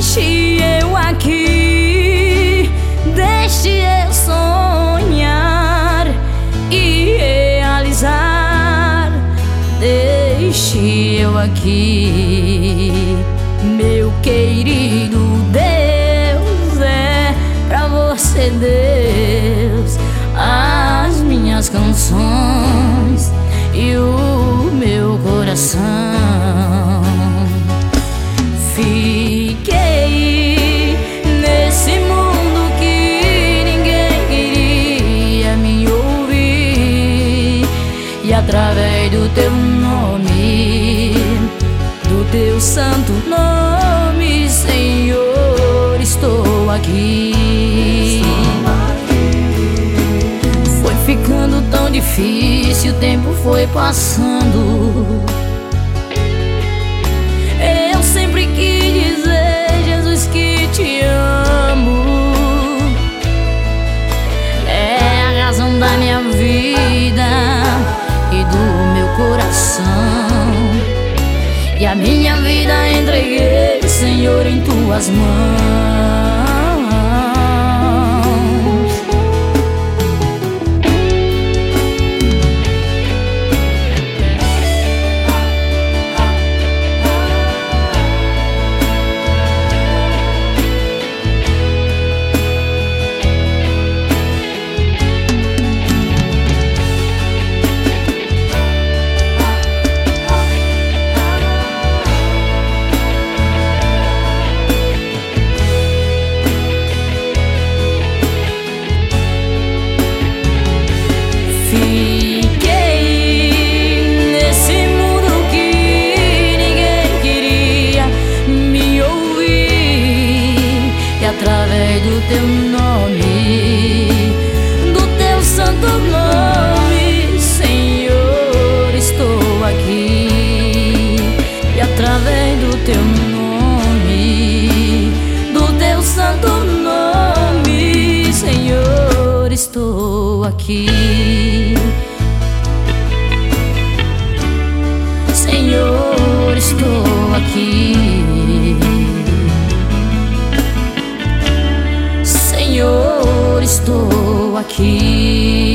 Deixe eu aqui, deixe eu sonhar e realizar. Deixe eu aqui, meu querido Deus, é pra você, Deus, as minhas canções e o meu coração. Fiquei nesse mundo que ninguém queria me ouvir, e através do teu nome, do teu santo nome, Senhor, estou aqui. Foi ficando tão difícil, o tempo foi passando. Eu sempre quis dizer, Jesus, que te amo. É a razão da minha vida e do meu coração. E a minha vida entreguei, Senhor, em tuas mãos. Fiquei nesse mundo que ninguém queria me ouvir, e através do teu nome, do teu santo nome, Senhor, estou aqui. E através do teu nome, do teu santo nome, Senhor, estou aqui. Senhor, estou aqui. Senhor, estou aqui.